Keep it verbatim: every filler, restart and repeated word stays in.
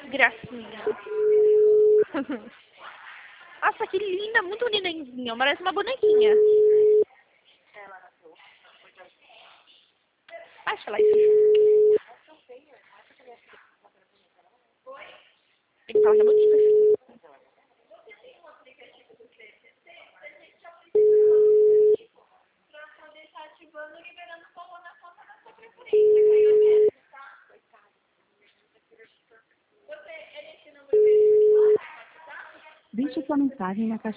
Gracinha. Nossa, que linda, muito nenenzinha. Parece uma bonequinha. Baixa lá isso. Ele fala que é bonita. Deixe sua mensagem na caixa